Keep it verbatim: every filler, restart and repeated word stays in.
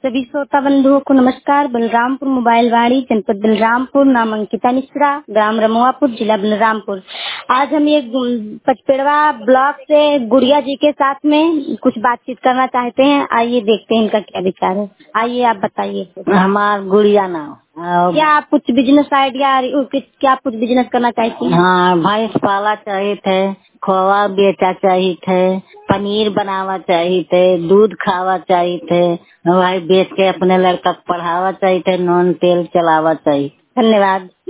सभी श्रोता बंधुओं को नमस्कार। बलरामपुर मोबाइल वाणी, जनपद बलरामपुर, नाम अंकिता मिश्रा, ग्राम रमुआपुर, जिला बलरामपुर। आज हम ये पचपेड़वा ब्लॉक से गुड़िया जी के साथ में कुछ बातचीत करना चाहते हैं। आइए देखते हैं इनका क्या विचार है। आइए आप बताइए। हमार गुड़िया नाम। क्या आप कुछ बिजनेस आइडिया, क्या आप कुछ बिजनेस करना चाहती हैं? हाँ, भैंस पाला चाहिए थे, खोवा बेचा चाहिए थे, पनीर बनावा चाहिए थे, दूध खावा चाहिए थे, भाई बेच के अपने लड़का को पढ़ावा चाहिए थे, नॉन तेल चलावा चाहिए। धन्यवाद।